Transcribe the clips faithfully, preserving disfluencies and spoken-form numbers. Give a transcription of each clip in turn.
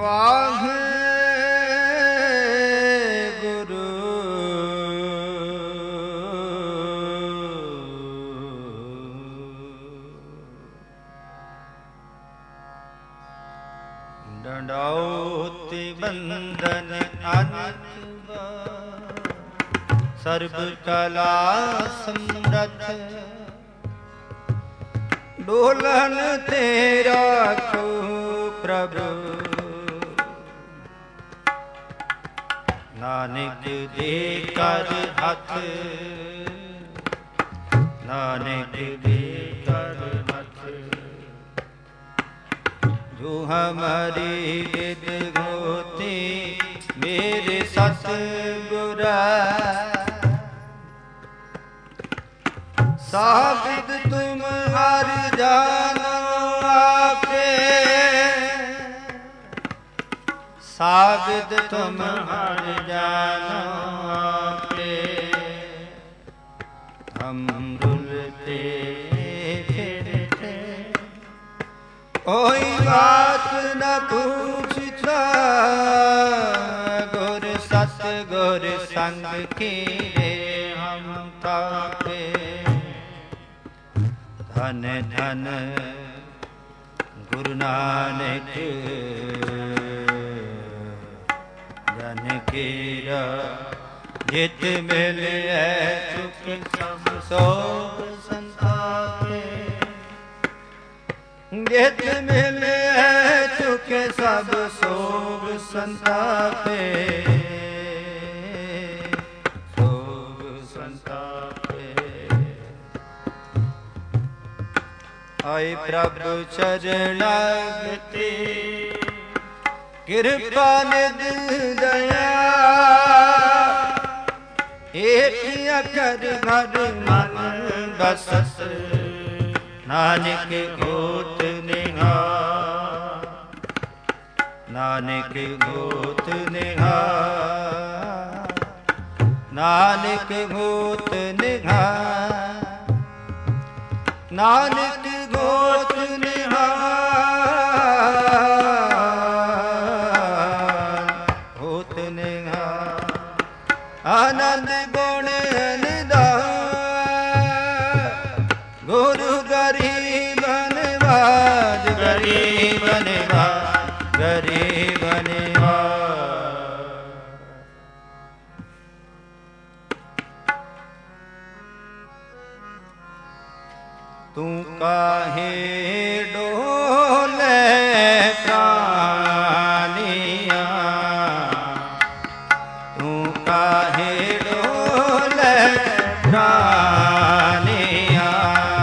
ਵਾਹਿਗੁਰੂ ਡੰਡਾਉਤੀ ਬੰਦਨ ਅਨੰਤ ਸਰਬ ਕਲਾ ਸਮਰੱਥ ਡੋਲਨ ਤੇਰਾ ਕੋ ਪ੍ਰਭੂ ਨਾਨਕ ਦੇ ਕਰ ਹੱਥ ਨਾਨਕ ਦੇ ਕਰ ਹੱਥ ਜੋ ਹਮਾਰੀ ਵਿਦ ਗੋਤੀ ਮੇਰੇ ਸਤ ਗੁਰਾ ਸਾਬਿਦ ਤੁਮ ਹਰ ਜਾਨੋ ਆਪੇ ਸਾਬਿਦ ਤੁਮ ਹਰ ਜਾਨੋ ਆਪੇ ਹਮ ਰੁਲਤੇ ਫਿਰਤੇ ਕੋਈ ਬਾਤ ਨ ਪੁੱਛਤਾ ਗੁਰ ਸਤ ਗੁਰ ਸੰਗ ਕੀਰੇ ਹਮ ਤਾਪੇ ਧਨ ਧਨ ਗੁਰੂ ਨਾਨਕ ਜਨ ਕੀਰਾ ਜਿਤ ਮਿਲਿਐ ਸੁਖ ਸਭ ਸੋਭ ਸੰਤਾਪੇ ਜਿਤ ਮਿਲਿਐ ਸੁਖ ਸਭ ਸੋਭ ਸੰਤਾਪੇ ਸੋਭ ਸੰਤਾਪੇ ਆਏ ਪ੍ਰਭ ਚਰਨਾਗਤੀ ਕਿਰਪਾ ਨਿਧ ਦਇਆ ਏਕ ਅਖਰ ਘਰ ਮਨ ਬਸਤ ਨਾਨਕ ਗੋਤ ਨਿਹਾਲ ਨਾਨਕ ਗੋਤ ਨਿਹਾਲ ਨਾਨਕ ਗੋਤ ਨਿਹਾਲ ਨਾਨਕ ਗੋਤ ਨਿਹਾਲ ਗੋਤ ਨਿਹਾਲ ਆਨੰਦ ਗੁਣ ਨਿਧਾਨ ਗੁਰੂ ਗਰੀਬ ਨਿਵਾਜ ਗਰੀਬ ਨਿਵਾਜ ਗਰੀਬ ਨਿਵਾਜ ਤੂੰ ਕਾਹੇ ਡੋਲੇ ਪ੍ਰਾਨੀਆਂ ਤੂੰ ਕਾਹੇ ਡੋਲੇ ਪ੍ਰਾਨੀਆਂ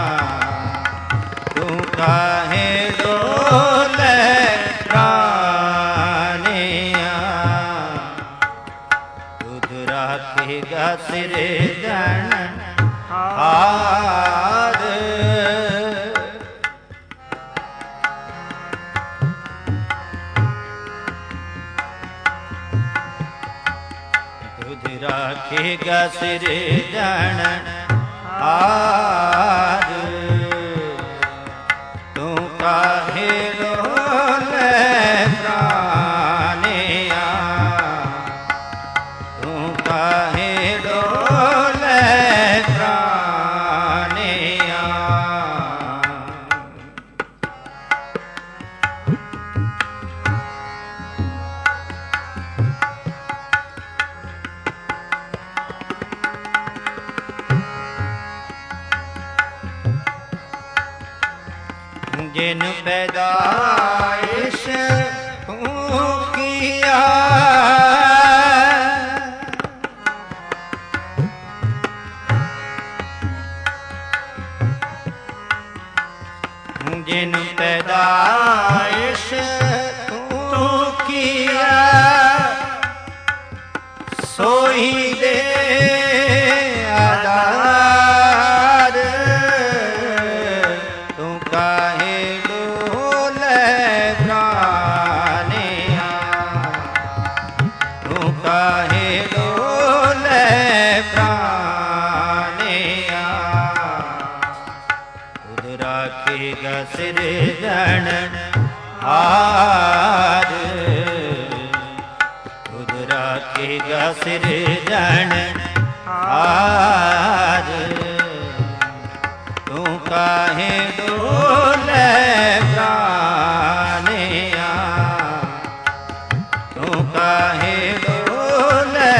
ਤੂੰ ਕਾਹੇ ਡੋਲੇ ਪ੍ਰਾਨੀਆਂ ਤੁਧ ਰਾਖੇਗਾ ਸਿਰੇ ਜਨ ਹਾਰ ਤੁਧ ਰਾਖੇਗਾ ਸਿਰੇ ਜਨ ਹਾਰ ਤੂੰ ਕਾਹੇ ਡੋਲੇ ਪ੍ਰਾਨੀਆਂ ਤੂੰ ਕਾਹੇ ਡੋਲੇ ਪ੍ਰਾਨੀਆਂ ਜਿਨ ਪੈਦਾਇਸ਼ ਤੂੰ ਕੀਆ ਜਿਨ ਪੈਦਾਇਸ਼ ਤੂੰ ਕੀਆ ਸੋਈ ਦੇ ਆਧਾਰ ਤੂੰ ਕਾਹੇ ਡੋਲੇ ਪ੍ਰਾਨੀਆਂ ਤੂੰ ਕਾਹੇ ਡੋਲੇ ਪ੍ਰਾਨੀਆਂ ਤੁਧ ਰਾਖੇਗਾ ਸਿਰ ਜਣ ਹਾਰ ਰਾਖੇਗਾ ਸਿਰਜਣ ਹਾਰ ਤੂੰ ਕਾਹੇ ਡੋਲੇ ਪ੍ਰਾਨਿਆ ਤੂੰ ਕਾਹੇ ਡੋਲੇ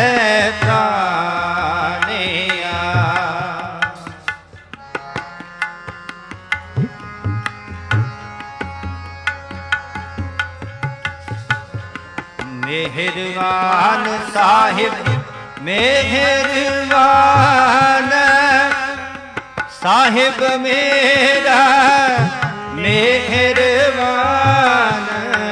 ਪ੍ਰਾਨਿਆ मेहरबान साहिब मेहरबान साहिब मेरा मेहरबान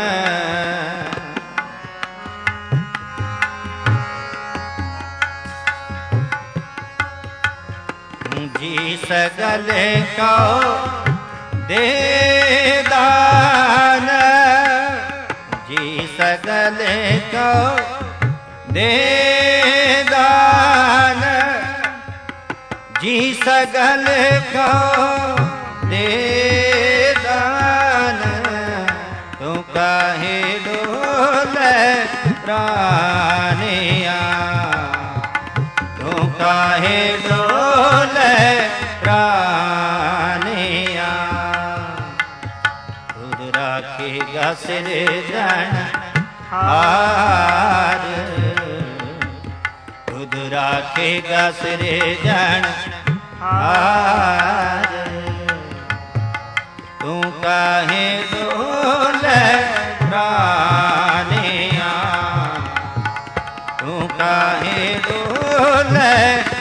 जी सगल को दे दान जी सगल को दे दान जी सगल को दे दान तू काहे डोले प्राणिया तू काहे डोले प्राणिया खुद राखेगा सिरजन हार खुद राखेगा सिरजन हार तू काहे डोले प्राणिया तू काहे डोले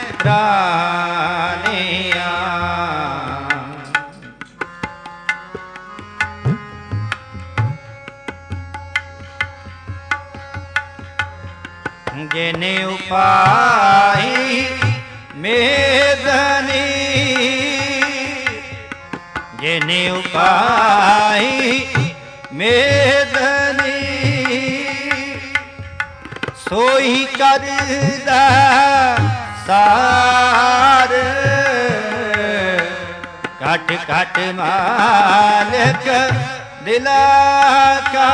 प्राणिया जिने उपाई मेदनी जिने उपाई मेदनी सोई करदा सार घट घट मालिक दिला का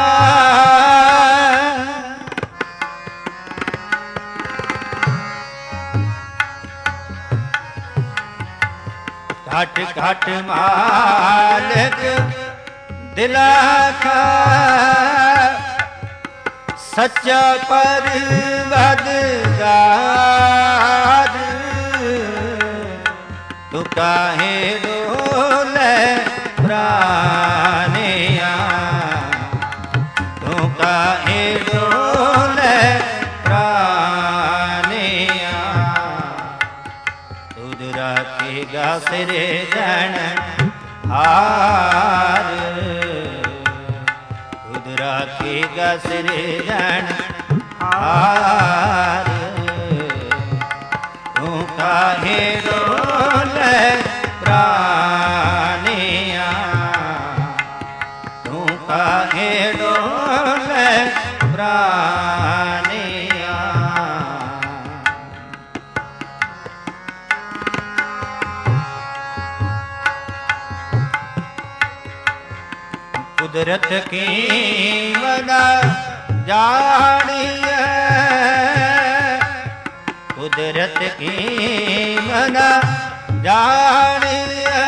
घट घट मालिक दिला का सच्चा परवदगार तू काहे डोले प्राणिया तू काहे डोले प्राणिया तुझ राखेगा सिरजन हार खुद राखेगा सिरजन हार तू काहे डोले प्राणिया तू काहे डोले प्राणिया कुदरत की मना जानिए कुदरत की मना जानिए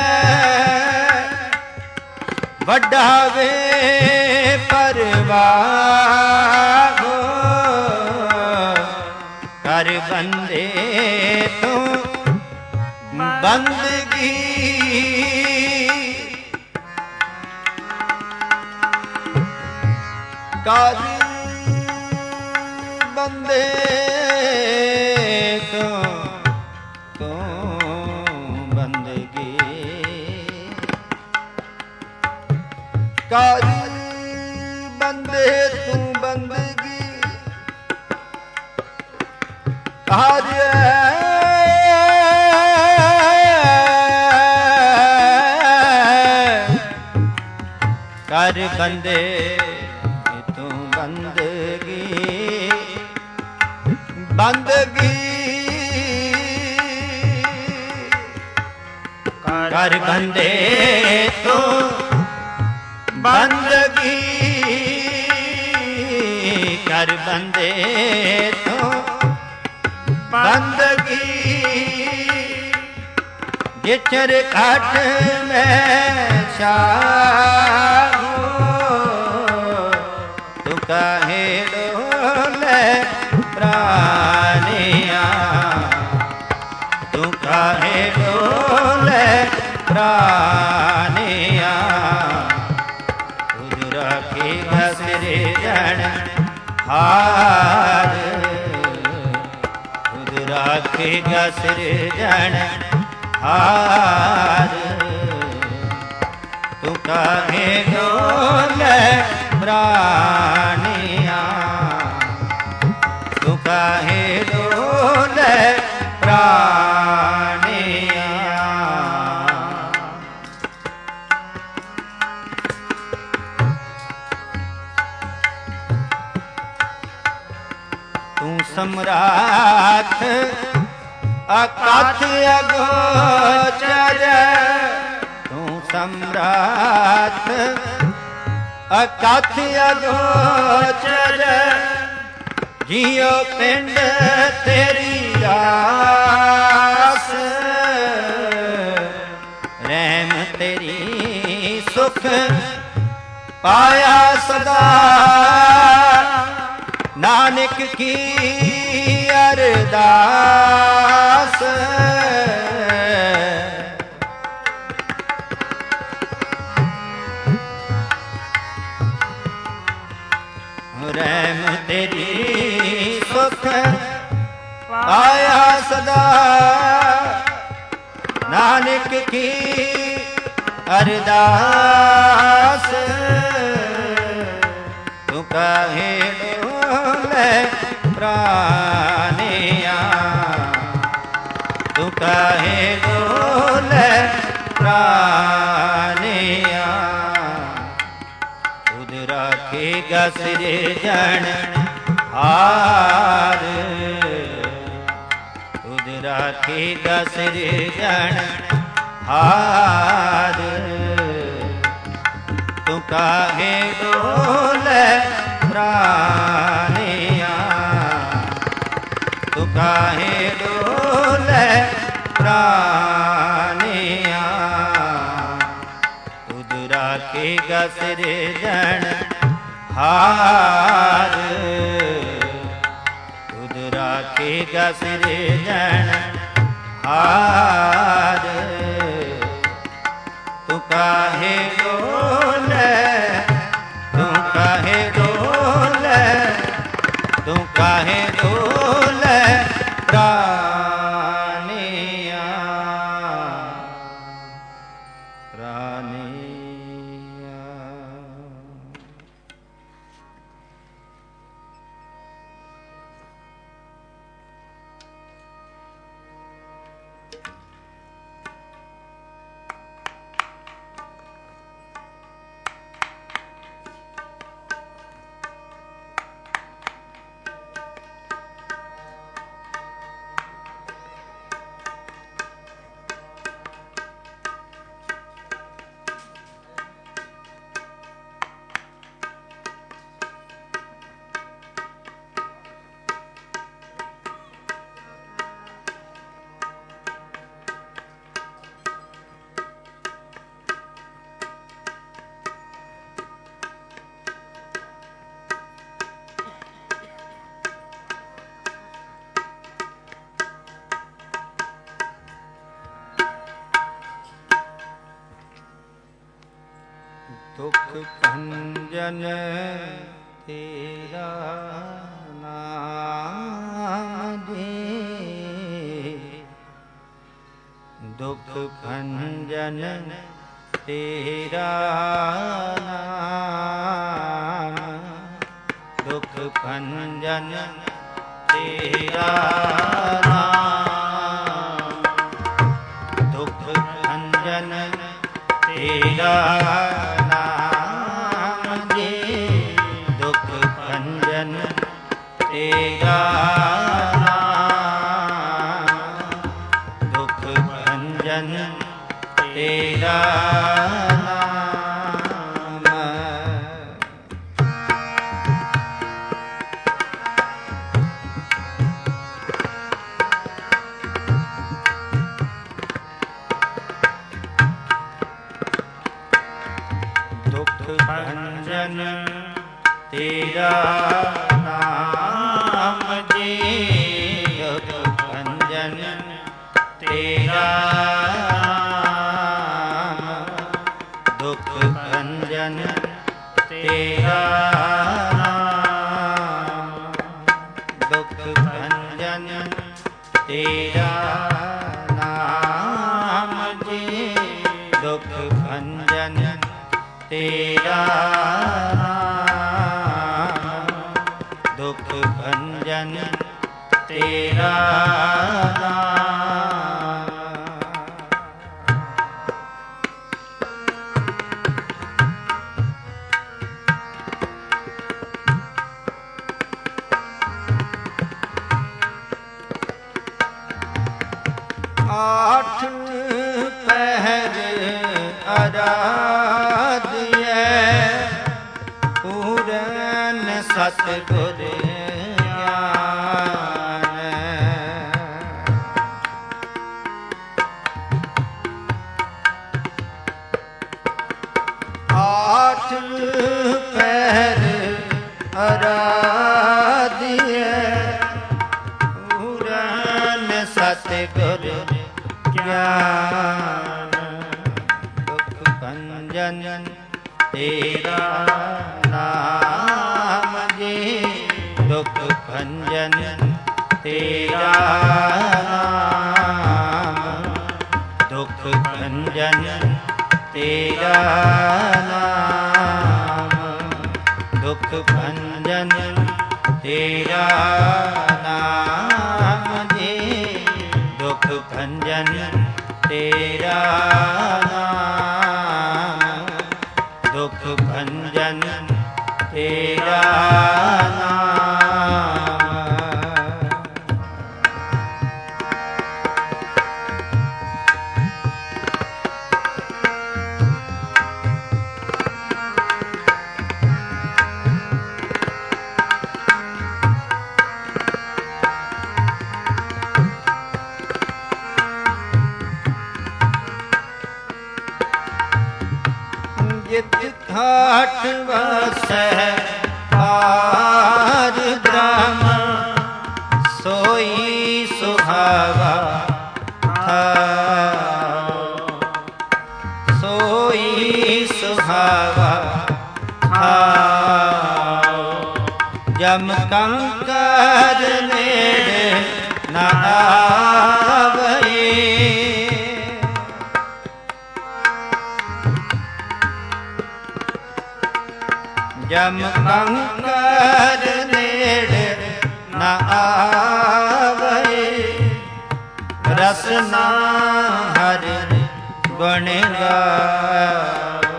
वड्डा वे परवाह हो कर बंदे तू बंदगी कर बंदे तो तो बंदगी कर बंदे तू बंदगी कर कर बंदे बंदगी बंदगी कर बंदे तो बंदगी कर बंदे तो जिचर घट में शाहू तू काहे डोले प्राणिया तू काहे डोले प्राणिया तुझ राखेगा सिरजन हार तुझ राखेगा सिरजन हार तू काहे डोले प्राणिया तू काहे डोले प्राणिया तू सम्राट अकथ अगोचर तू सम्राट अकथ अगोचर जियो पिंड तेरी आस रहम तेरी सुख पाया सदा नानक की अरदास रहम तेरी सुख पाया सदा नानक की अरदास तू काहे डोले प्राणिया तू काहे डोले प्राणिया तुझ राखेगा सिरजन हार तुझ राखेगा सिरजन हार तू काहे डोले प्राणिया तू काहे डोले प्राणिया तुझ राखेगा सिरजन हार तुझ राखेगा सिरजन हार तू काहे डोले तू काहे डोले तू काहे डोले प्राणिया प्राणिया दुख भंजन तेरा नाम दे दुख भंजन तेरा नाम दुख भंजन तेरा नाम दुख भंजन तेरा तेरा नाम दुख भंजन तेरा नाम भंजन तेरा नाम जी, दुख भंजन तेरा नाम, दुख भंजन तेरा नाम, दुख भंजन तेरा नाम जी, दुख भंजन तेरा नाम, दुख भंजन तेरा नाम। आठ पहर आराध्य पूरन सतगुर ज्ञान, आठ पहर आराध्य पूरन सतगुर ज्ञान, दुख भंजन तेरा नाम जी, दुख भंजन तेरा नाम, दुख भंजन तेरा नाम, दुख भंजन तेरा नाम जी, दुख भंजन तेरा नाम, दुख भंजन तेरा नाम। जित घाट वसै पार ब्रह्म, सोई सुहावा थाओ, सोई सुहावा थाओ, जम कंकर नेड़े न आवै, जम कंकर नेड़े न आवै, रसना हरि गुण गाओ,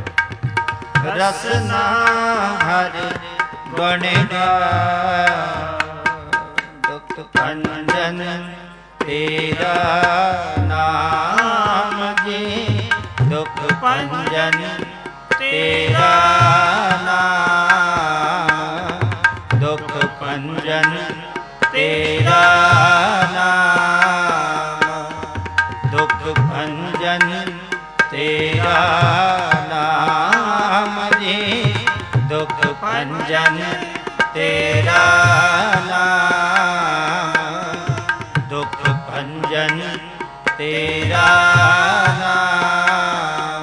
रसना हरि गुण गाओ, दुख भंजन तेरा नाम जी, दुख भंजन तेरा नाम, दुख भंजन तेरा नाम, दुख भंजन तेरा नाम जी, दुख भंजन तेरा नाम, दुख भंजन तेरा नाम।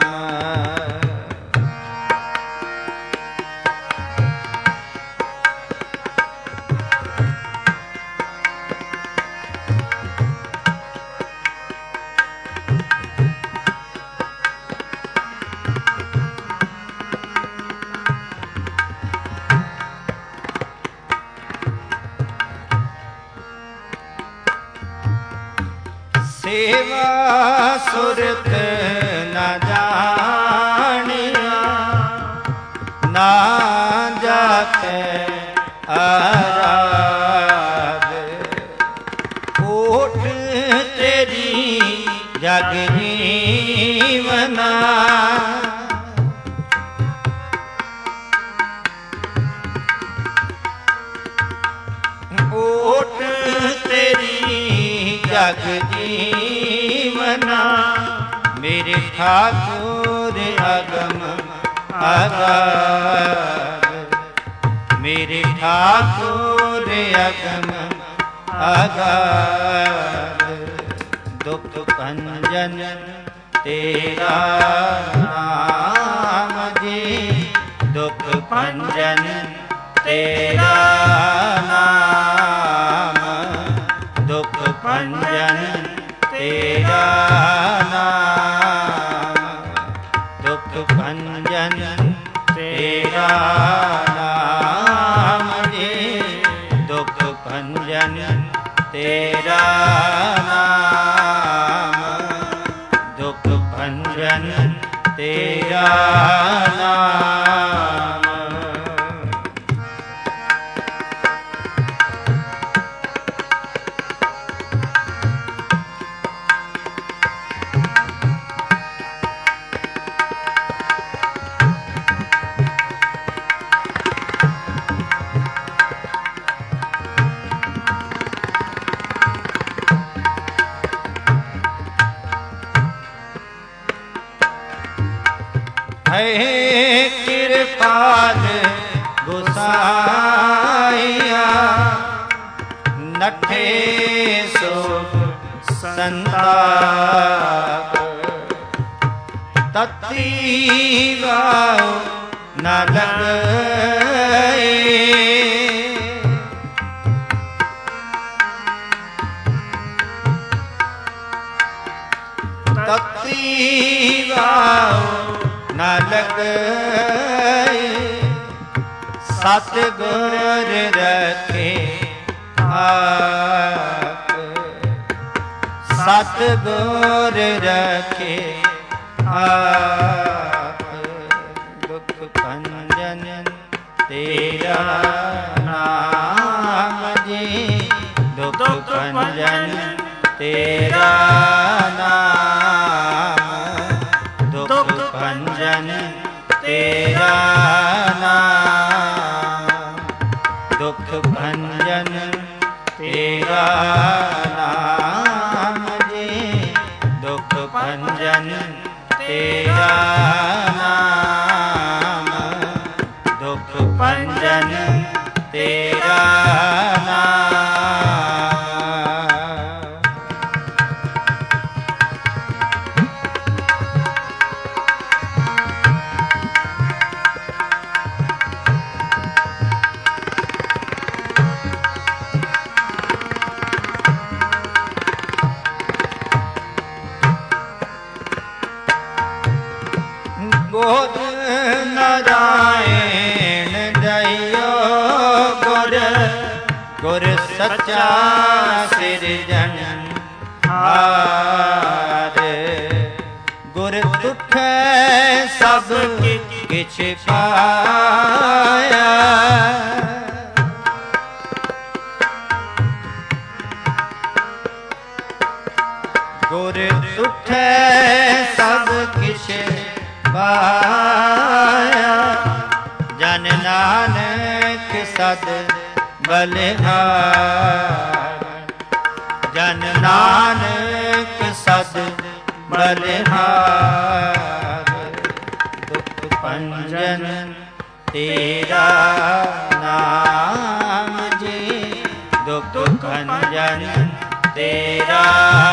सेवा सुरत न जानिया, ना जाते आराध, ओट तेरी जग जीवना, ओट तेरी जग जीवना, मेरे ठाकुर अगम अगाध। मेरे ठाकुर अगम अगाध। दुख भंजन तेरा नाम जी, दुख भंजन तेरा नाम, दुख भंजन तेरा नाम, दुख भंजन तेरा नाम जी, दुख भंजन तेरा नाम, दुख भंजन तेरा नाम। है कृपाल गोसाइया, नठे सो संताप। तत्ती गाओ न लगे, तत्ती गाओ न लगे। सतगुर रखे आप, सतगुर रखे आप। दुख भंजन तेरा नाम जी, दुख भंजन तेरा नाम, दुख भंजन तेरा नाम, दुख भंजन तेरा नाम जी, दुख भंजन तेरा नाम, दुख भंजन तेरा नाम। गोद नारायण दयो गुर, गुर सच्चा सिरजनहार। गुर दुख सब किछ पाया, गुर दुख सब किछ पाया। जन नानक सद बलिहार, जन नानक सद बलिहार। दुख भंजन तेरा नाम जी, दुख भंजन तेरा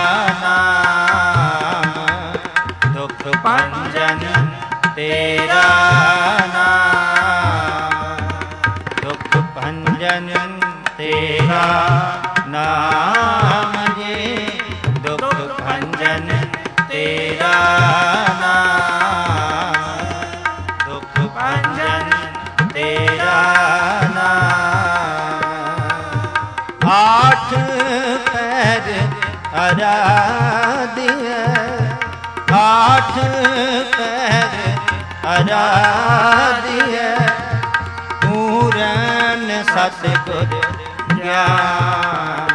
नाम, दुख भंजन तेरा नाम, दुख भंजन तेरा नाम जी, दुख भंजन तेरा नाम, दुख भंजन तेरा नाम। आठ पैर आराध्य, आठ पैर आराध्य। पूरन सतगुर ज्ञान,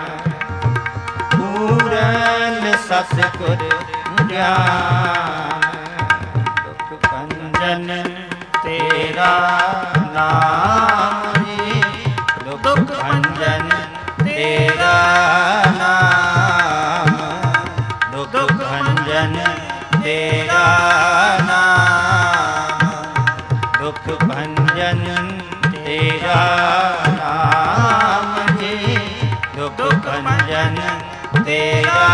पूरन सतगुर ज्ञान। दुख भंजन तेरा नाम जी, दुख भंजन तेरा नाम, दुख भंजन तेरा नाम, ਤੇਰਾ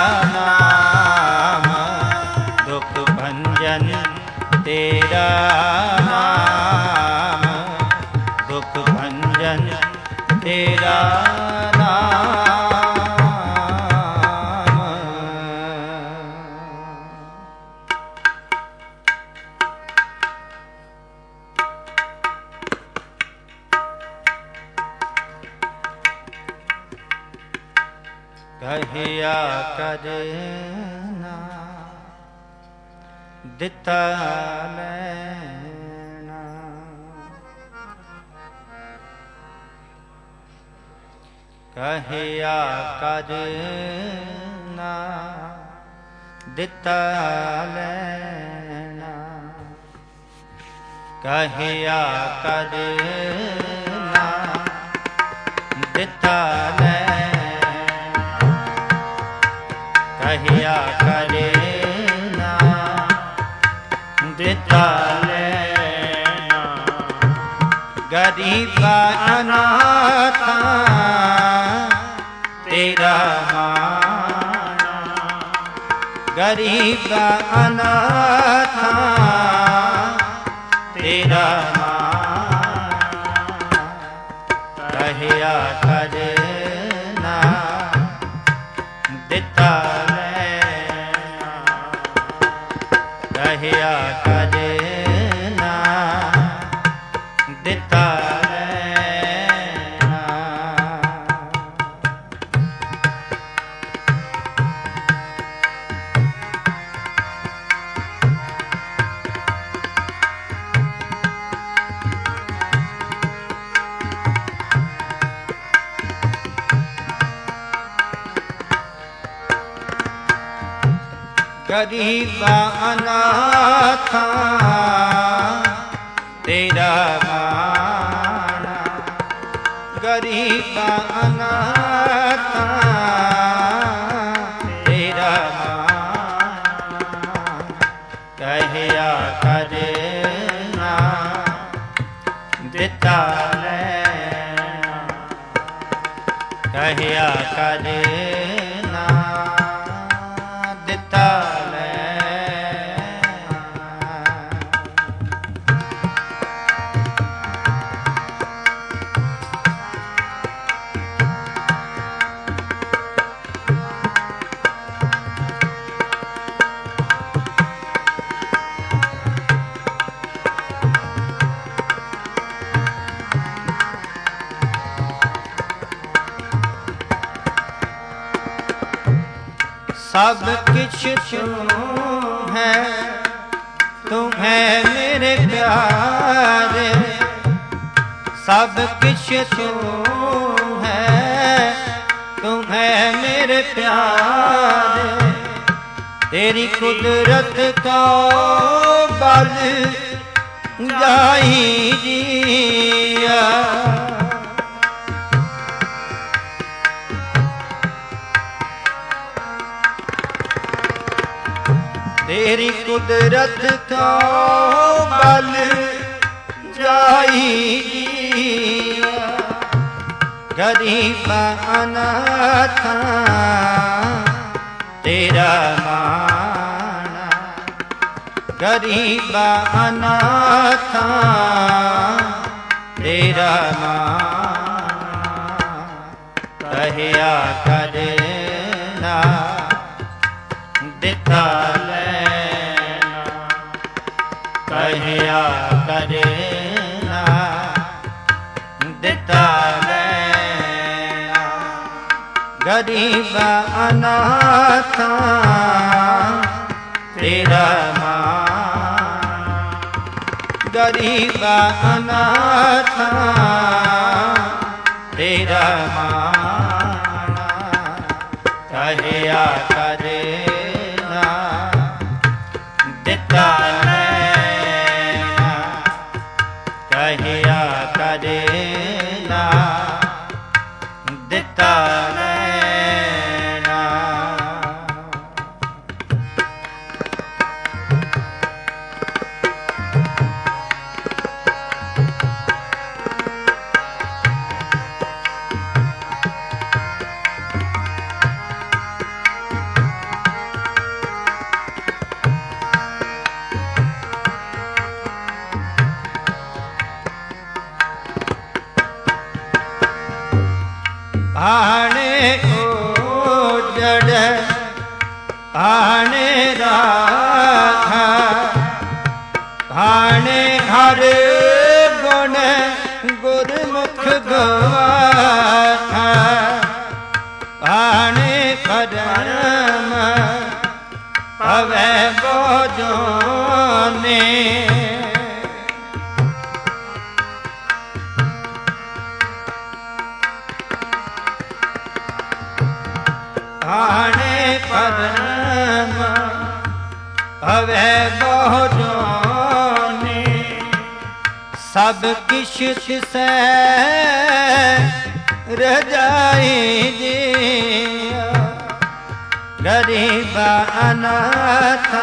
ਨਾਮ, ਦੁਖ ਭੰਜਨ ਤੇਰਾ ਨਾਮ, ਦੁਖ ਭੰਜਨ ਤੇਰਾ ਨਾਮ। ਕਹਿਆ ਕਰਨਾ ਦਿੱਤਾ ਲੈਣਾ, ਕਹਿਆ ਕਰਨਾ ਦਿੱਤਾ ਲੈਣਾ, ਕਹਿਆ ਕਰਨਾ ਦਿੱਤਾ ਲੈਣਾ, ਕਹਿਆ ਕਰਨਾ ਦਿੱਤਾ ਲੈਣਾ, ਗਰੀਬਾਂ ਅਨਾਥਾਂ ਤੇਰਾ ਮਾਣਾ, ਗਰੀਬਾਂ ਅਨਾਥਾਂ ਤੇਰਾ ਮਾਣਾ, ਕਹਿਆ ਕਰਨਾ ਦਿੱਤਾ ਲੈਣਾ, ਕਹਿਆ ਕਰਨਾ ਦਿੱਤਾ ਲੈਣਾ। ਗਰੀਬਾਂ ਅਨਾਥਾਂ ਤੇਰਾ ਮਾਣਾ, ਗਰੀਬਾਂ ਅਨਾਥਾਂ ਤੇਰਾ ਮਾਣਾ, ਕਹਿਆ ਕਰਨਾ ਦਿੱਤਾ ਲੈਣਾ, ਕਹਿਆ ਕਰਨਾ ਦਿੱਤਾ सब किछ तू है, तुम है मेरे प्यारे, सब किछ तू है, तुम है मेरे प्यारे, तेरी कुदरत का बल जाई जिया, तेरी कुदरत का बल जाई जिया, गरीब अनाथा तेरा माना, गरीब अनाथा तेरा माना, कहया करना दिता लेना, कहया करना दिता लेना, गरीब अनाथा तेरा माना, गरीब अनाथा तेरा माना, कहया करना दिता लेना, कहया करना दिता लेना। आने ओजड़ आने राधा आने हर गुण गुरमुख गवाथा आने परम पवै बोझोने आने परम पवै बोझोने सब किश तिसै रजाई दिया गरीब अनाथा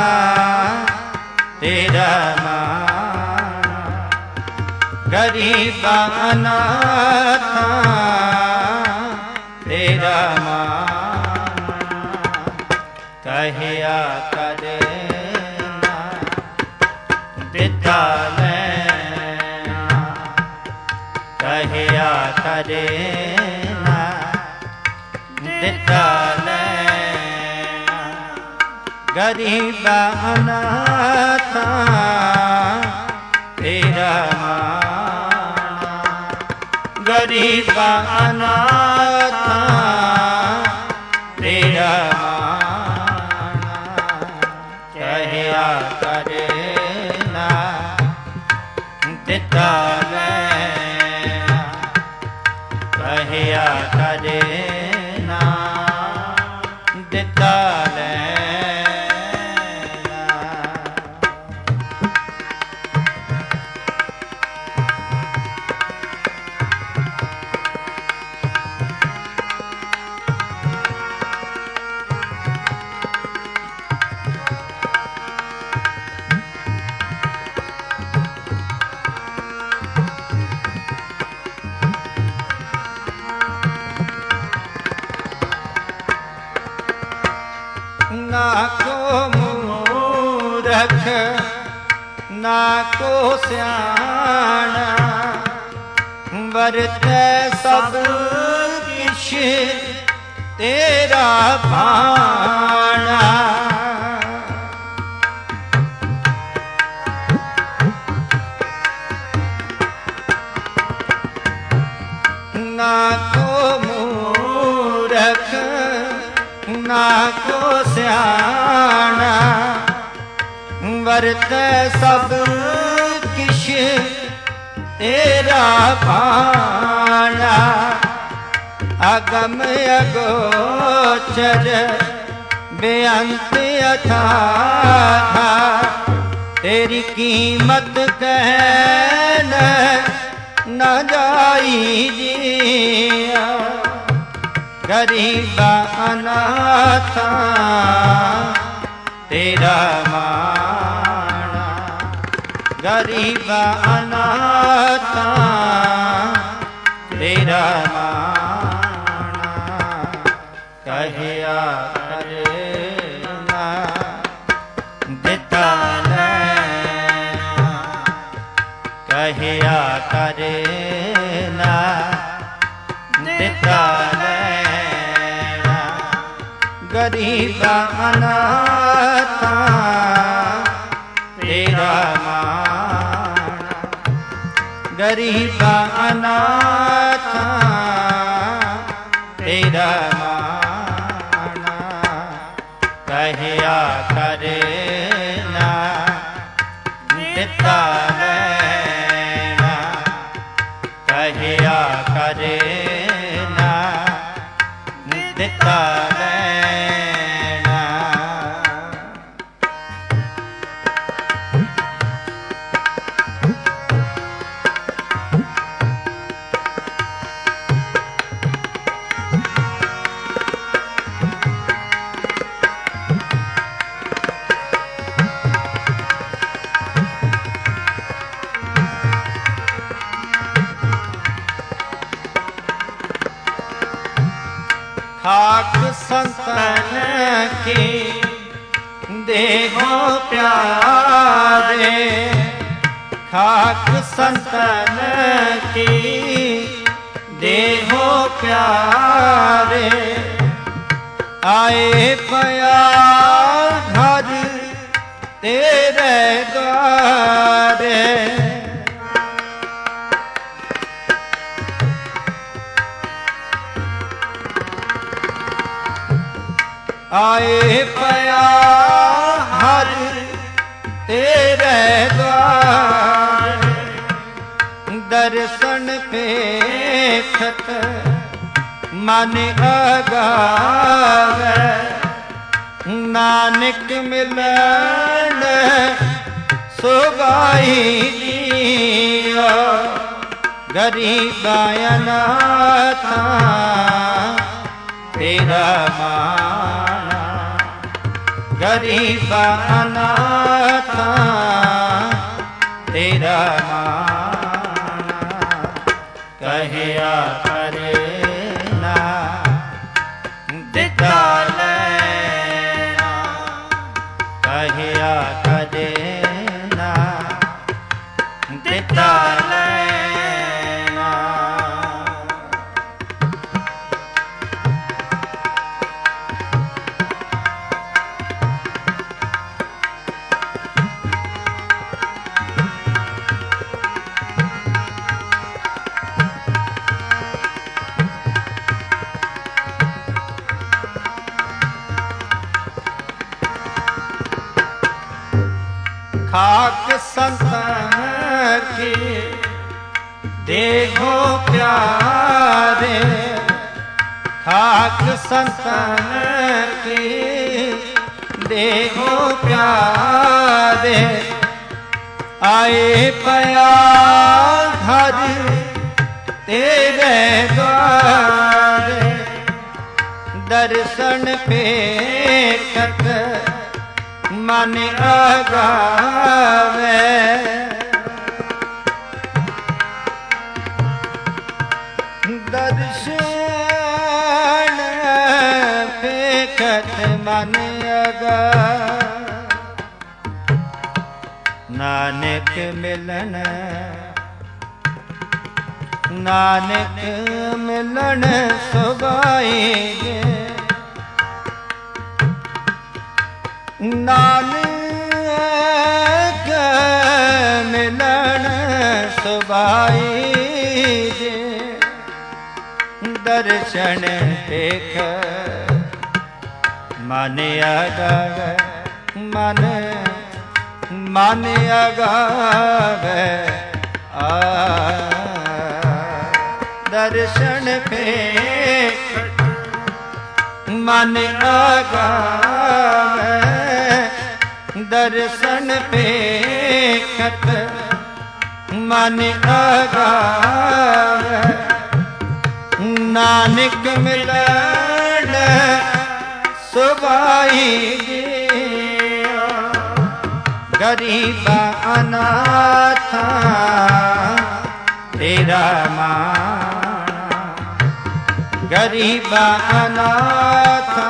तेरा माना गरीब अनाथा तेरा माना कहिया करे ना दिता लेना कहिया करे ना दिता लेना गरीब अनाथा तेरा माना गरीब अनाथा तेरा माना कहिया करे ना दिता लेना कहिया करे ना दिता लेना ना को मूरख ना को स्याणा वरतै सब किश तेरा भाणा ना को मूरख ना को स्याणा वरतै सब किश तेरा भाणा अगम अगोचर बेअंत अथाह तेरी कीमत कहन न जाई जिया गरीब अनाथा तेरा माना गरीब अनाथा तेरा माना कहिया करे ना दिता लेना कहिया करे ना दिता लेना गरीब अनाथा तेरा माना गरीब अनाथा तेरा माना कहिया करे ना दिता लेना कहिया करे ना दिता लेना खाक संतन की देहो प्यारे खाक संतन की देहो प्यारे आए पया घर तेरे द्वारे आए पया हर तेरे द्वार दर्शन पेखत मन अगावे नानक मिलन सुगाई दिया गरीबा अनाथा तेरा माना गरीबा अनाथा तेरा माना कहया करे ना दिता लेना कहया करे ना दिता लेना खाक संतन की देहो प्यारे खाक संतन की देहो प्यारे आए पया घर तेरे द्वारे दर्शन पेखत मन अगावे दर्शन पेखत मन अगावे नानक मिलन नानक मिलन सुभाए नानक मिलन सुभाई दर्शन देख मन अगावे मन मन अगावे आ दर्शन देख मन अगावे दर्शन पेखत मन अगावे नानक मिलन सुभाई दिया गरीबा अनाथा तेरा माना गरीबा अनाथा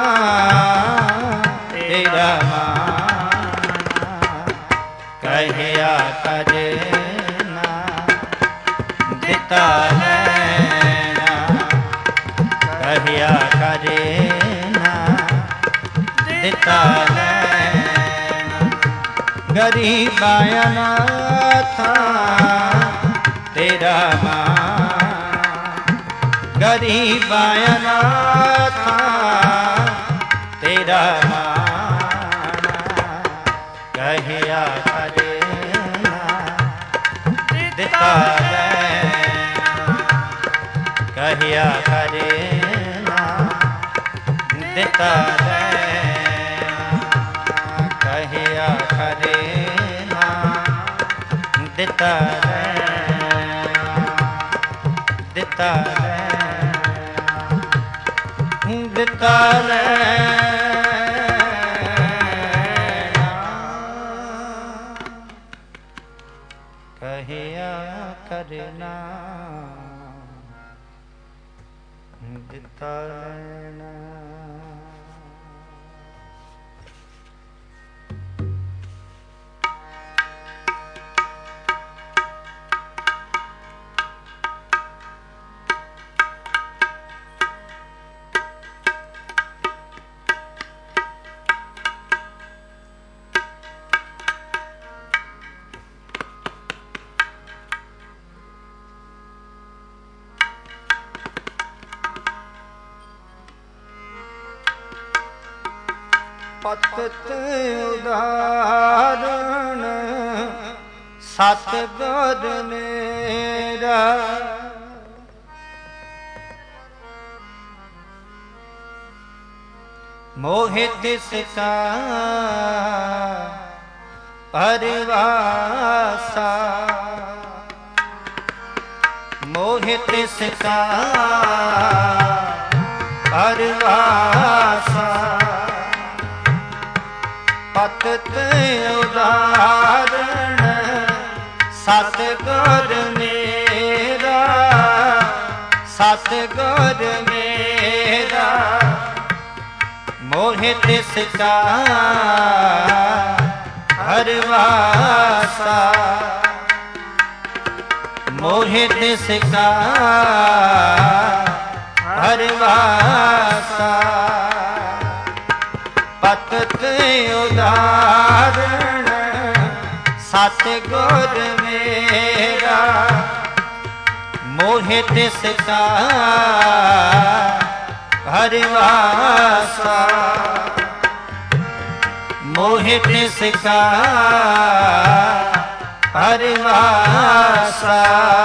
तेरा माना कहया करे ना दिता लेना कहया करे ना दिता लेना गरीबा अनाथा तेरा माना गरीबा अनाथा तेरा माना कहया करे ना दिता लेना कहया करे ना दिता लेना कहया करे ना दिता लेना दिता लेना दिता लेना कहया करना दिता लेना पतत उदाहरण सतगुर मेरा। मोहि तिसका परवासा, मोहि तिसका परवासा। पतत उदाहरण सतगुर मेरा, सतगुर मेरा। मोहि तिसका परवासा, मोहि तिसका परवासा। पतत उदाहरण सतगुर मेरा। मोहि तिसका परवासा, मोहि तिसका परवासा।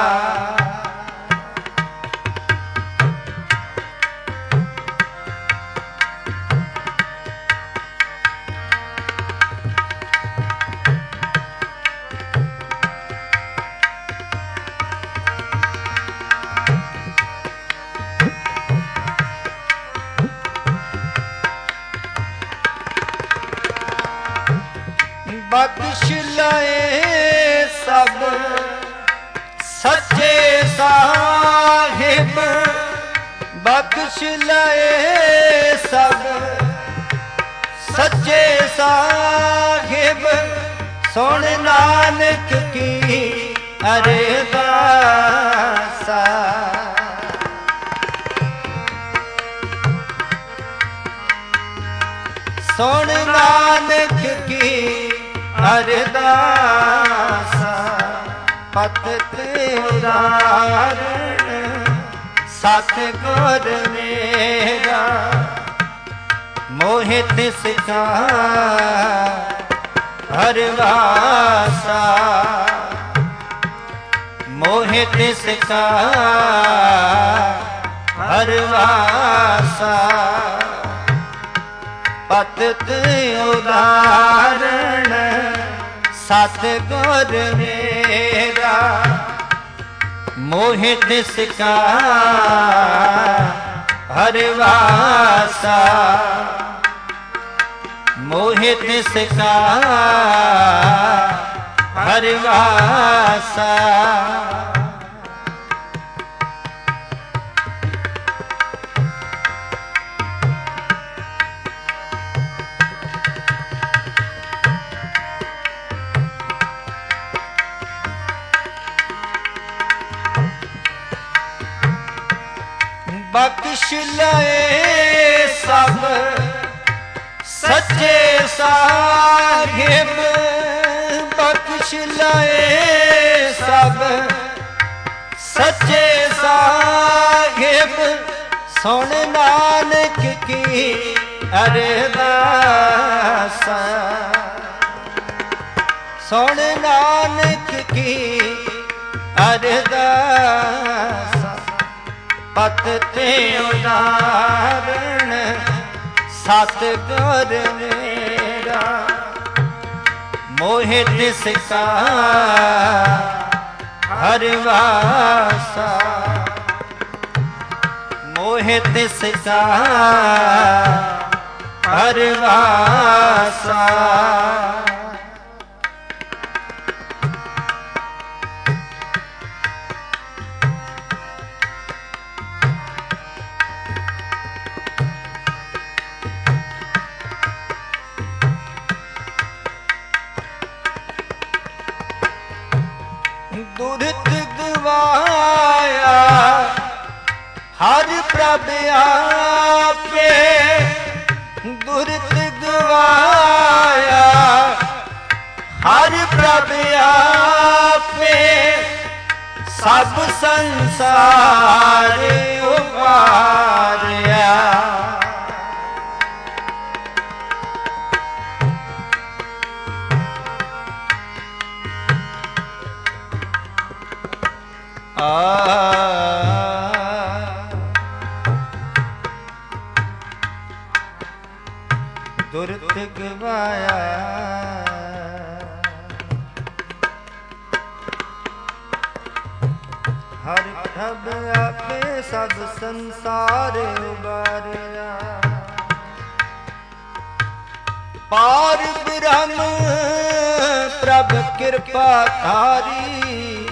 बख्श लाए सब सच्चे साहिब, बख्श लाए सब सच्चे साहिब। सुन नानक की अरदासा, सुन नानक की अरदासा। पतत उदाहरण सतगुर मेरा। मोहि तिसका परवासा, मोहि तिसका परवासा। पतत उदाहरण सतगुर मेरा। मोहि तिसका परवासा, मोहि तिसका परवासा। बख्श लाए सब सच्चे साहिब, बख्श लाए सब सच्चे साहिब। सुन नानक की अरदासा, सुन नानक की अरदासा। पतत उदाहरण सतगुर मेरा। मोहि तिसका परवासा, मोहि तिसका परवासा। दुरित गवाया हर प्रभ आपे, दुरित गवाया हर प्रभ आपे। सब संसार उबारिया, ਦੁਰਤ ਗਵਾਇਆ ਹਰ ਪ੍ਰਭ ਆਪੇ ਸਭ ਸੰਸਾਰ ਉਬਾਰਿਆ ਪਾਰ ਬ੍ਰਹਮ ਪ੍ਰਭ ਕਿਰਪਾ ਧਾਰੀ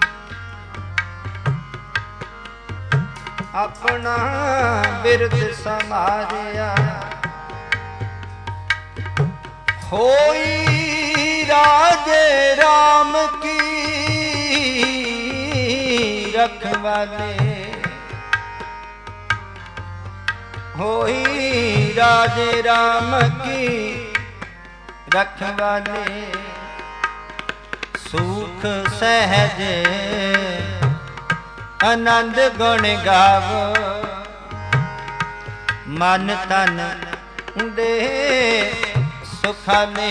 ਆਪਣਾ ਬਿਰਦ ਸਮਾਰਿਆ ਹੋਈ ਰਾਜੇ ਰਾਮ ਕੀ ਰਖਵਾਲੇ ਹੋਈ ਰਾਜੇ ਰਾਮ ਕੀ ਰਖਵਾਲੇ ਸੁਖ ਸਹਿਜ ਆਨੰਦ ਗੁਣ ਗਾਵੋ ਮਨ ਤਨ ਦੇ ਸੁਖਾਲੇ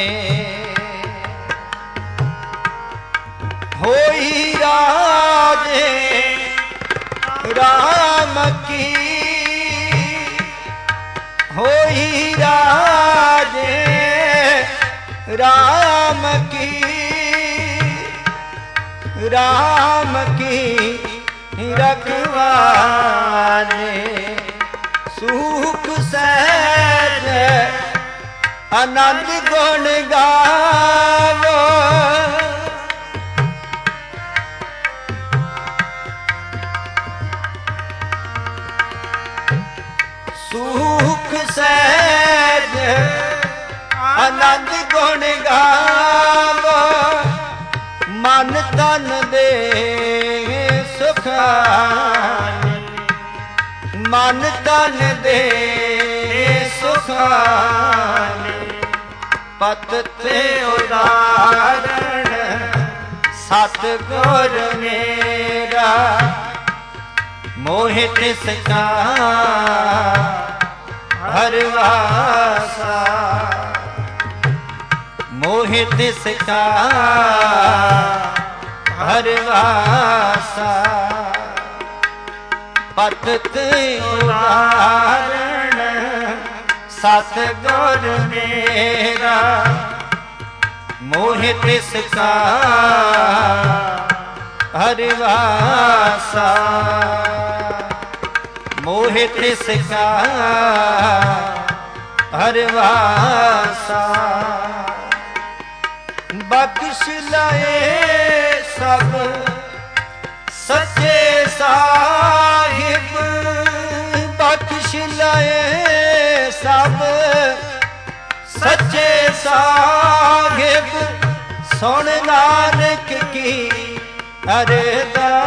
ਹੋਈ ਰਾਜੇ ਰਾਮ ਕੀ ਹੋਈ ਰਾਜੇ ਰਾਮ ਕੀ ਰਾਮ ਕੀ ਰਖਵਾਲੇ ਸੁਖ ਸਹਿਜ ਆਨੰਦ ਗੁਣ ਗਾਵੋ ਸੁਖ ਸਹਿਜ ਆਨੰਦ ਗੁਣ ਗਾਵੋ ਮਨ ਤਨ ਦੇ ਸੁਖਾਲੇ ਮਨ ਤਨ ਦੇ ਸੁਖਾਲੇ ਪਤ ਤੇ ਉਦਾਹਰਣ ਸਤਿਗੁਰ ਮੇਰਾ ਮੋਹਿ ਤਿਸ ਕਾ ਹਰਵਾਸਾ ਮੋਹਿ ਤਿਸ ਕਾ ਹਰਵਾਸਾ ਪਤ ਤੇ ਉਦਾਹਰਣ ਸਤਿਗੁਰ ਮੇਰਾ ਮੋਹਿ ਤਿਸ ਕਾ ਹਰਵਾਸਾ ਮੋਹਿ ਤਿਸ ਕਾ ਹਰਵਾਸਾ ਬਖਸ਼ ਲਏ ਸਭ ਸੱਚੇ ਸਾਹਿਬ ਬਖਸ਼ ਲਏ ਸਭ ਸੱਚੇ ਸਾਹਿਬ ਸੁਣ ਨਾਨਕ ਕੀ ਅਰਦਾਸ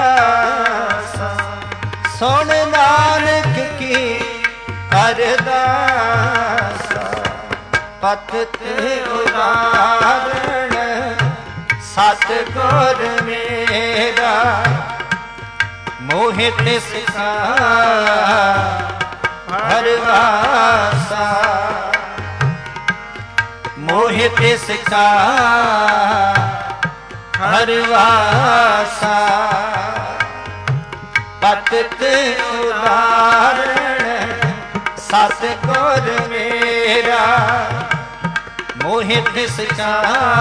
ਸੁਣ ਨਾਨਕ ਕੀ ਅਰਦਾਸ ਪਤ ਤੇ ਉਦਾਹਰਣ ਸਤਿਗੁਰ ਮੇਰਾ ਮੋਹਿ ਤਿਸ ਕਾ ਹਰਵਾਸਾ ਮੋਹਿ ਤਿਸ ਕਾ ਹਰਵਾਸਾ ਪਤ ਤੇ ਉਦਾਹਰਣ ਸਤਿਗੁਰ ਮੇਰਾ ਮੋਹਿ ਤਿਸ ਕਾ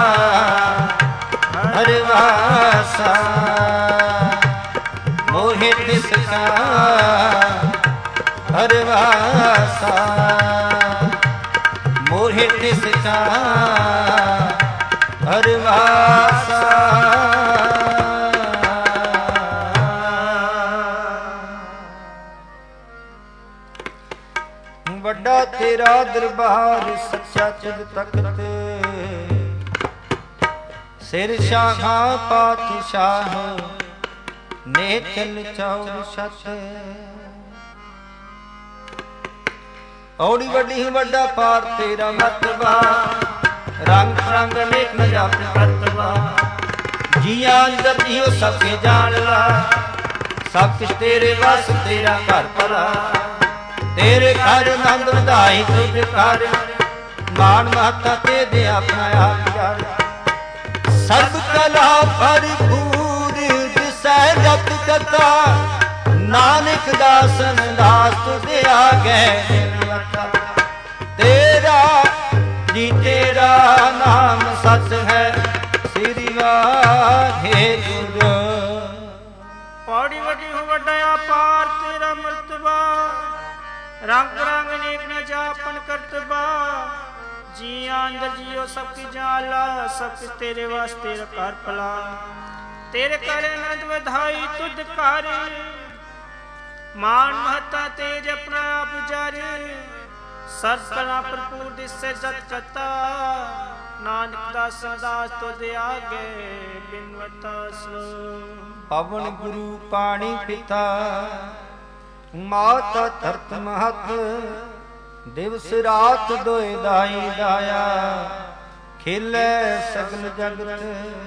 ਹਰਵਾਸਾ ਮੋਹਿ ਤਿਸ ਕਾ ਹਰਵਾਸਾ ਮੋਹਿ ਤਿਸ ਕਾ ਹਰਵਾਸਾ ਵੱਡਾ ਤੇਰਾ ਦਰਬਾਰ ਸੱਚਾ ਚਿਦ ਤਖਤ ਸਿਰ ਸ਼ਾਹਾਂ ਪਾਤਸ਼ਾਹ ਨੇ ਚਲ ਚੌਰ ਛਤ ਔੜੀ ਵੱਡੀ ਵੱਡਾ ਪਾਰ ਤੇਰਾ ਮਤਬਾ ਰੰਗ ਰੰਗ ਅਨੇਕ ਨ ਜਾਪ ਕਰਤਵਾ ਜੀਆਂ ਅੰਦਰ ਜੀਓ ਸਭ ਕੇ ਜਾਣ ਲਾ ਸਭ ਕੁਛ ਤੇਰੇ ਵਸ ਤੇਰਾ ਘਰ ਭਲਾ ਤੇਰੇ ਘਰ ਆਨੰਦ ਵਧਾਈ ਤੁਧ ਕਰ ਮਾਨ ਮਹਤਾ ਤੇ ਦੇ ਆਪਣਾ ਆਪ ਕਰ ਸਰਬ ਕਲਾ ਭਰਪੂਰ ਦਿਸੈ ਸਤ ਕਥਾ ਨਾਨਕ ਦਾਸਨ ਦਾਸ ਤੁਧ ਆਗੇ ਤੇਰਾ ਜੀ ਤੇਰਾ ਨਾਮ ਸਤ ਹੈ ਸ੍ਰੀ ਵਾਹਿਗੁਰੂ। ਪੌੜੀ ਵੱਡੀ ਹੋ ਵੱਡਾ ਅਪਾਰ ਤੇਰਾ ਮਰਤਬਾ ਰੰਗ ਰੰਗ ਨੇਕ ਨ ਜਾਪਨ ਕਰਤਬਾ ਜੀਆਂ ਅੰਦਰ ਜੀਓ ਸਭ ਕੀ ਜਾਲਾ ਸਭ ਕੁਛ ਤੇਰੇ ਵਾਸਤੇ ਕਰ ਭਲਾ ਤੇਰੇ ਕਰ ਅਨੰਦ ਵਧਾਈ ਤੁਧ ਕਰ ਮਾਨ ਮਹਤਾ ਤੇਜ ਆਪਣਾ ਆਪ ਜਾਰੇ ਸਰਬ ਕਲਾ ਭਰਪੂਰ ਦਿਸੇ ਜਤ ਕਤਾ ਨਾਨਕ ਦਾਸ ਦਾਸ ਤੁਧ ਆਗੇ ਬਿਨਵਤਾ ਸੋ। ਪਵਨ ਗੁਰੂ ਪਾਣੀ ਪਿਤਾ ਮਾਤਾ ਧਰਤ ਮਹਤ ਦਿਵਸ ਰਾਤ ਦੋਇ ਦਾਈ ਦਾਇਆ ਖੇਲੇ ਸਗਲ ਜਗਤ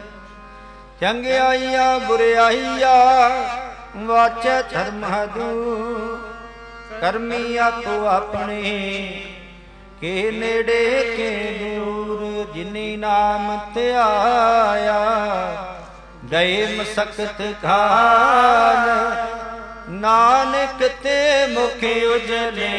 ਚੰਗਿਆਈਆ ਬੁਰਿਆਈਆ ਵਾਚੈ ਧਰਮ ਹਦੂ ਕਰਮੀ ਆਪੋ ਆਪਣੇ ਕੇ ਨੇੜੇ ਕੇ ਦੂਰ ਜਿਨੀ ਨਾਮ ਧਿਆਇਆ ਗਏ ਮਸਕਤ ਖਾਨ ਨਾਨਕ ਤੇ ਮੁਖ ਉਜਲੇ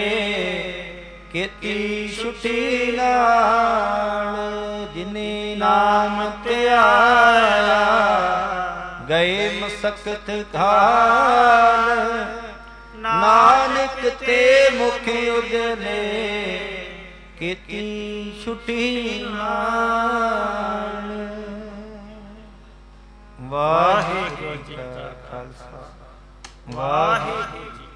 ਕੀਤੀ ਛੁਟੀ ਨਾਲ ਜਿਨੇ ਨਾਮ ਧਿਆਇਆ ਗਏ ਮਸਕਤ ਖਾਨ ਨਾਨਕ ਤੇ ਮੁਖ ਉਜਲੇ ਕੀਤੀ ਛੁਟੀ ਨਾਲ। ਵਾਹਿਗੁਰੂ ਜੀ ਕਾ ਖਾਲਸਾ ਵਾਹਿਗੁਰੂ ਜੀ